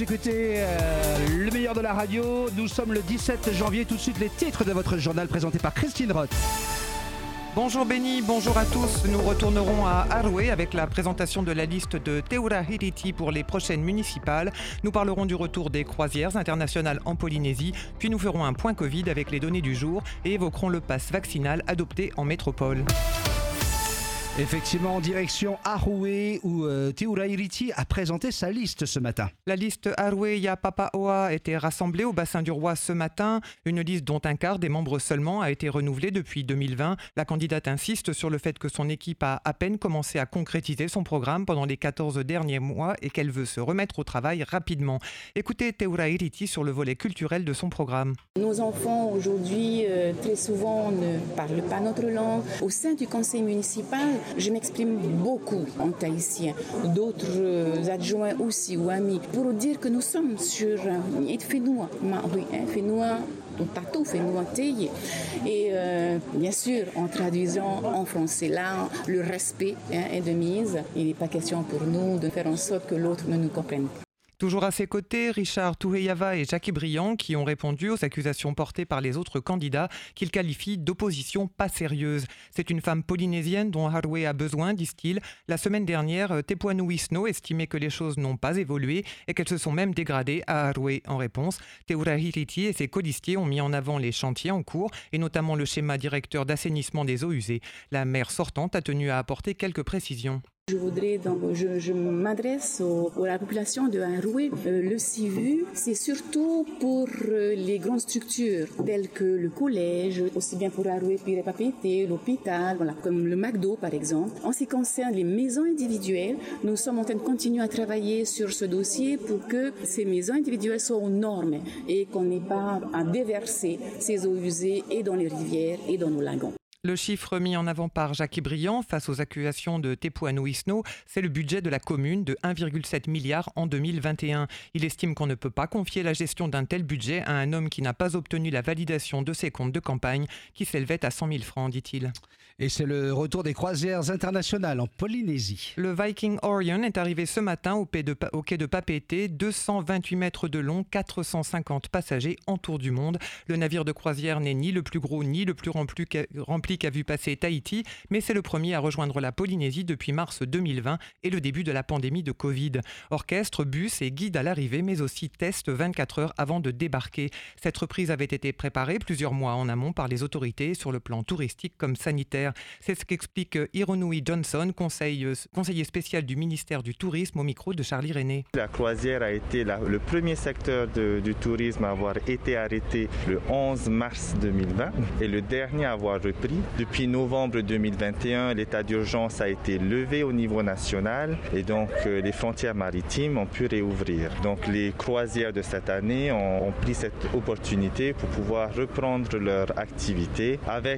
écoutez le meilleur de la radio. Nous sommes le 17 janvier. Tout de suite, les titres de votre journal présenté par Christine Roth. Bonjour Benny, bonjour à tous. Nous retournerons à Aroué avec la présentation de la liste de Teura Hiriti pour les prochaines municipales. Nous parlerons du retour des croisières internationales en Polynésie, puis nous ferons un point Covid avec les données du jour et évoquerons le pass vaccinal adopté en métropole. Effectivement, en direction Aroué où Teura Hiriti a présenté sa liste ce matin. La liste Aroué Ya Papaoa était rassemblée au bassin du Roi ce matin. Une liste dont un quart des membres seulement a été renouvelée depuis 2020. La candidate insiste sur le fait que son équipe a à peine commencé à concrétiser son programme pendant les 14 derniers mois et qu'elle veut se remettre au travail rapidement. Écoutez Teura Hiriti sur le volet culturel de son programme. Nos enfants aujourd'hui très souvent ne parlent pas notre langue. Au sein du conseil municipal, je m'exprime beaucoup en tahitien, d'autres adjoints aussi ou amis, pour dire que nous sommes sur Fenua, et bien sûr en traduisant en français. Là, le respect est de mise. Il n'est pas question pour nous de faire en sorte que l'autre ne nous comprenne pas. Toujours à ses côtés, Richard Touheyava et Jackie Briand qui ont répondu aux accusations portées par les autres candidats qu'ils qualifient d'opposition pas sérieuse. C'est une femme polynésienne dont Aroué a besoin, disent-ils. La semaine dernière, Tepuanu Wisno estimait que les choses n'ont pas évolué et qu'elles se sont même dégradées à Aroué. En réponse, Teura Hiriti et ses colistiers ont mis en avant les chantiers en cours et notamment le schéma directeur d'assainissement des eaux usées. La maire sortante a tenu à apporter quelques précisions. Je m'adresse à la population de Aroué. Le CIVU, c'est surtout pour les grandes structures telles que le collège, aussi bien pour Aroué, Pirepapete, l'hôpital, voilà, comme le McDo par exemple. En ce qui concerne les maisons individuelles, nous sommes en train de continuer à travailler sur ce dossier pour que ces maisons individuelles soient aux normes et qu'on n'ait pas à déverser ces eaux usées et dans les rivières et dans nos lagons. Le chiffre mis en avant par Jackie Briand face aux accusations de Tepuanu Wisno, c'est le budget de la commune de 1,7 milliard en 2021. Il estime qu'on ne peut pas confier la gestion d'un tel budget à un homme qui n'a pas obtenu la validation de ses comptes de campagne, qui s'élevait à 100 000 francs, dit-il. Et c'est le retour des croisières internationales en Polynésie. Le Viking Orion est arrivé ce matin au quai de Papeete, 228 mètres de long, 450 passagers en tour du monde. Le navire de croisière n'est ni le plus gros ni le plus rempli qu'a vu passer Tahiti, mais c'est le premier à rejoindre la Polynésie depuis mars 2020 et le début de la pandémie de Covid. Orchestre, bus et guide à l'arrivée, mais aussi test 24 heures avant de débarquer. Cette reprise avait été préparée plusieurs mois en amont par les autorités sur le plan touristique comme sanitaire. C'est ce qu'explique Hironui Johnson, conseiller spécial du ministère du Tourisme au micro de Charlie René. La croisière a été le premier secteur du tourisme à avoir été arrêté le 11 mars 2020 et le dernier à avoir repris. Depuis novembre 2021, l'état d'urgence a été levé au niveau national et donc les frontières maritimes ont pu réouvrir. Donc les croisières de cette année ont pris cette opportunité pour pouvoir reprendre leur activité. Avec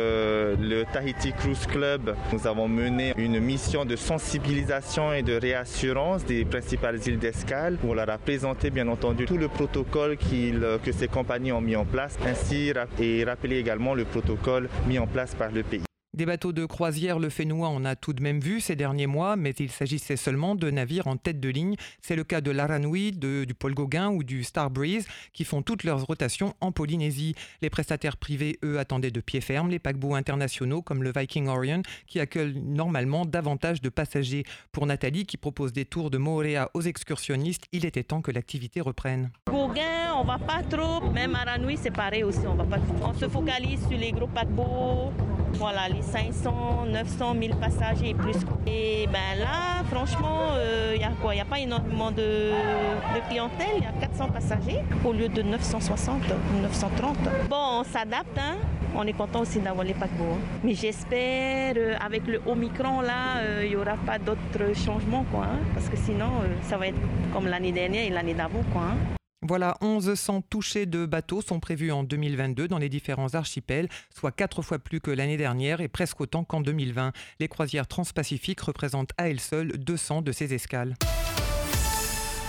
le Tahiti Cruise Club, nous avons mené une mission de sensibilisation et de réassurance des principales îles d'escale. On leur a présenté bien entendu tout le protocole que ces compagnies ont mis en place, ainsi et rappelé également le protocole mis en place par le pays. Des bateaux de croisière, le Fenua en a tout de même vu ces derniers mois, mais il s'agissait seulement de navires en tête de ligne. C'est le cas de l'Aranui, du Paul Gauguin ou du Star Breeze qui font toutes leurs rotations en Polynésie. Les prestataires privés, eux, attendaient de pied ferme les paquebots internationaux comme le Viking Orion qui accueillent normalement davantage de passagers. Pour Nathalie qui propose des tours de Moorea aux excursionnistes, il était temps que l'activité reprenne. Gauguin, on va pas trop, même Aranui c'est pareil aussi, on se focalise sur les gros paquebots. Voilà, les 500, 900, 1000 passagers et plus. Et ben là, franchement, il n'y a pas énormément de clientèle. Il y a 400 passagers au lieu de 960 ou 930. Bon, on s'adapte, hein. On est content aussi d'avoir les paquebots. Mais j'espère, avec le Omicron, là, il n'y aura pas d'autres changements, quoi. Hein, parce que sinon, ça va être comme l'année dernière et l'année d'avant, quoi. Hein. Voilà, 1100 touchées de bateaux sont prévus en 2022 dans les différents archipels, soit 4 fois plus que l'année dernière et presque autant qu'en 2020. Les croisières transpacifiques représentent à elles seules 200 de ces escales.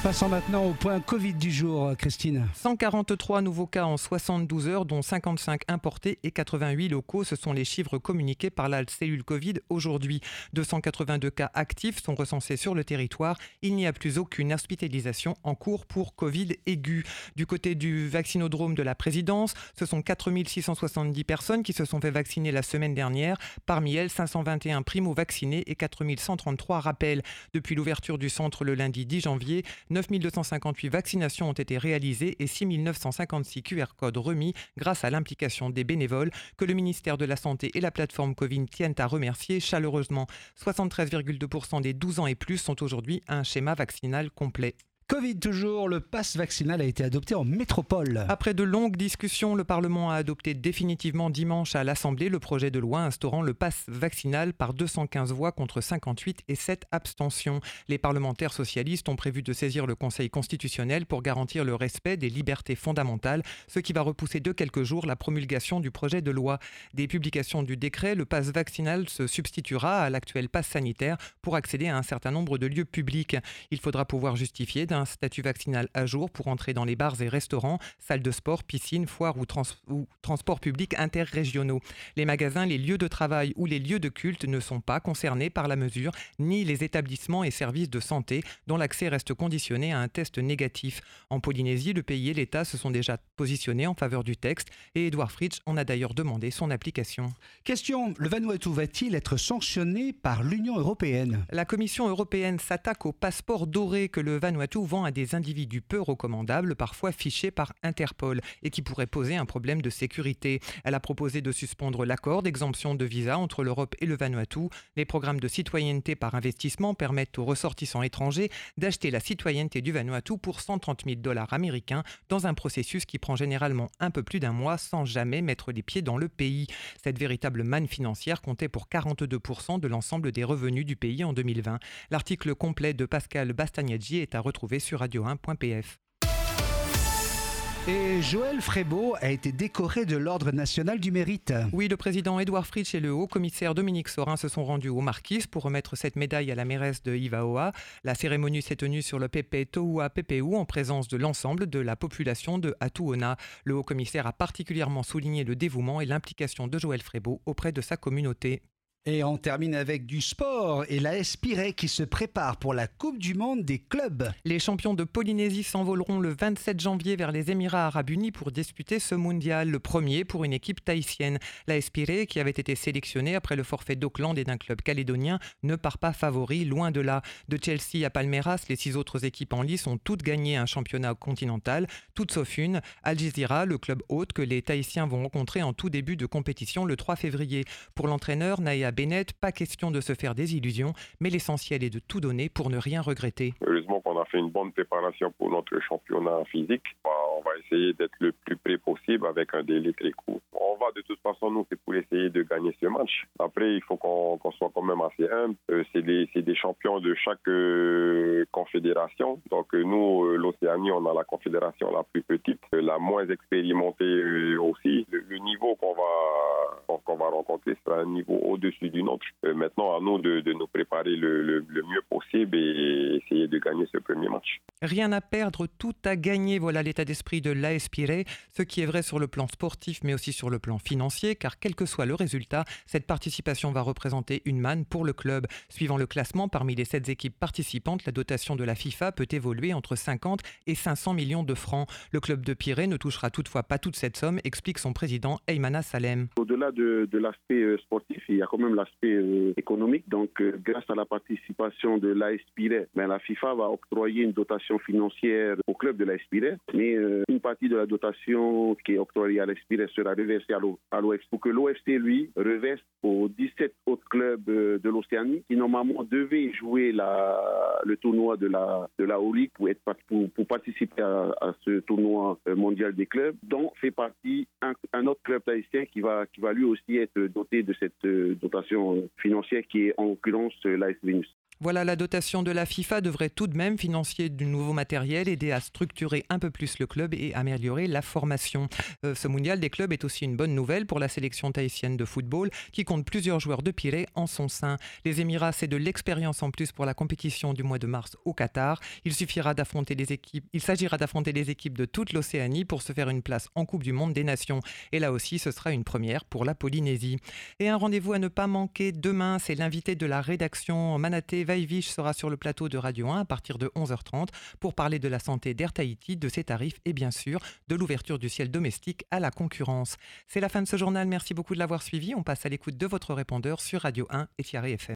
Passons maintenant au point Covid du jour, Christine. 143 nouveaux cas en 72 heures, dont 55 importés et 88 locaux. Ce sont les chiffres communiqués par la cellule Covid aujourd'hui. 282 cas actifs sont recensés sur le territoire. Il n'y a plus aucune hospitalisation en cours pour Covid aigu. Du côté du vaccinodrome de la présidence, ce sont 4670 personnes qui se sont fait vacciner la semaine dernière. Parmi elles, 521 primo-vaccinés et 4133 rappels. Depuis l'ouverture du centre le lundi 10 janvier, 9258 vaccinations ont été réalisées et 6956 QR codes remis grâce à l'implication des bénévoles que le ministère de la Santé et la plateforme Covid tiennent à remercier chaleureusement. 73,2% des 12 ans et plus sont aujourd'hui à un schéma vaccinal complet. Covid toujours, le pass vaccinal a été adopté en métropole. Après de longues discussions, le Parlement a adopté définitivement dimanche à l'Assemblée le projet de loi instaurant le pass vaccinal par 215 voix contre 58 et 7 abstentions. Les parlementaires socialistes ont prévu de saisir le Conseil constitutionnel pour garantir le respect des libertés fondamentales, ce qui va repousser de quelques jours la promulgation du projet de loi. Des publications du décret, le pass vaccinal se substituera à l'actuel pass sanitaire pour accéder à un certain nombre de lieux publics. Il faudra pouvoir justifier d'un statut vaccinal à jour pour entrer dans les bars et restaurants, salles de sport, piscines, foires ou transports publics interrégionaux. Les magasins, les lieux de travail ou les lieux de culte ne sont pas concernés par la mesure, ni les établissements et services de santé dont l'accès reste conditionné à un test négatif. En Polynésie, le pays et l'État se sont déjà positionnés en faveur du texte et Édouard Fritsch en a d'ailleurs demandé son application. Question, le Vanuatu va-t-il être sanctionné par l'Union européenne ? La Commission européenne s'attaque au passeport doré que le Vanuatu vend à des individus peu recommandables, parfois fichés par Interpol, et qui pourraient poser un problème de sécurité. Elle a proposé de suspendre l'accord d'exemption de visa entre l'Europe et le Vanuatu. Les programmes de citoyenneté par investissement permettent aux ressortissants étrangers d'acheter la citoyenneté du Vanuatu pour 130 000 $ américains dans un processus qui prend généralement un peu plus d'un mois sans jamais mettre les pieds dans le pays. Cette véritable manne financière comptait pour 42% de l'ensemble des revenus du pays en 2020. L'article complet de Pascal Bastagnaggi est à retrouver sur radio1.pf. Et Joël Frébeau a été décoré de l'Ordre national du mérite. Oui, le président Édouard Fritsch et le haut-commissaire Dominique Sorin se sont rendus aux Marquises pour remettre cette médaille à la mairesse de Ivaoa. La cérémonie s'est tenue sur le Pepe Tohua Pepeu en présence de l'ensemble de la population de Atuona. Le haut-commissaire a particulièrement souligné le dévouement et l'implication de Joël Frébeau auprès de sa communauté. Et on termine avec du sport et l'AS Pirée qui se prépare pour la Coupe du Monde des clubs. Les champions de Polynésie s'envoleront le 27 janvier vers les Émirats Arabes Unis pour disputer ce mondial, le premier pour une équipe tahitienne. L'AS Pirée, qui avait été sélectionnée après le forfait d'Auckland et d'un club calédonien, ne part pas favori, loin de là. De Chelsea à Palmeiras, les 6 autres équipes en lice ont toutes gagné un championnat continental, toutes sauf une, Al Jazeera, le club hôte que les Tahitiens vont rencontrer en tout début de compétition le 3 février. Pour l'entraîneur Naya Bennett, pas question de se faire des illusions, mais l'essentiel est de tout donner pour ne rien regretter. Heureusement qu'on a fait une bonne préparation pour notre championnat physique. On va essayer d'être le plus près possible avec un délai très court. On va de toute façon, nous, c'est pour essayer de gagner ce match. Après, il faut qu'on soit quand même assez humble. C'est des champions de chaque confédération. Donc nous, l'Océanie, on a la confédération la plus petite, la moins expérimentée aussi. Le niveau qu'on va rencontrer sera un niveau au-dessus du nôtre. Maintenant, à nous de nous préparer le mieux possible et essayer de gagner ce premier match. Rien à perdre, tout à gagner. Voilà l'état d'esprit de l'AS Pirée. Ce qui est vrai sur le plan sportif, mais aussi sur le plan financier, car quel que soit le résultat, cette participation va représenter une manne pour le club. Suivant le classement, parmi les 7 équipes participantes, la dotation de la FIFA peut évoluer entre 50 et 500 millions de francs. Le club de Pirée ne touchera toutefois pas toute cette somme, explique son président Eymana Salem. Au-delà de l'aspect sportif, il y a quand même l'aspect économique. Donc, grâce à la participation de l'AS Pirée, la FIFA va octroyer une dotation financière au club de l'AS Pirée. Mais une partie de la dotation qui est octroyée à l'AS Pirée sera reversée à l'OFC pour que l'OFC, lui, reverse aux 17 autres clubs de l'Océanie qui, normalement, devaient jouer le tournoi de la O-League pour participer à ce tournoi mondial des clubs, dont fait partie un autre club tahitien qui va lui aussi être doté de cette dotation financière qui est en l'occurrence l'AS Vénus. Voilà, la dotation de la FIFA devrait tout de même financer du nouveau matériel, aider à structurer un peu plus le club et améliorer la formation. Ce mondial des clubs est aussi une bonne nouvelle pour la sélection tahitienne de football qui compte plusieurs joueurs de Pirée en son sein. Les Émirats, c'est de l'expérience en plus pour la compétition du mois de mars au Qatar. Il s'agira d'affronter les équipes de toute l'Océanie pour se faire une place en Coupe du Monde des Nations. Et là aussi, ce sera une première pour la Polynésie. Et un rendez-vous à ne pas manquer demain, c'est l'invité de la rédaction Manaté Vaivich sera sur le plateau de Radio 1 à partir de 11h30 pour parler de la santé d'Air Tahiti, de ses tarifs et bien sûr de l'ouverture du ciel domestique à la concurrence. C'est la fin de ce journal, merci beaucoup de l'avoir suivi. On passe à l'écoute de votre répondeur sur Radio 1 et Tiare FM.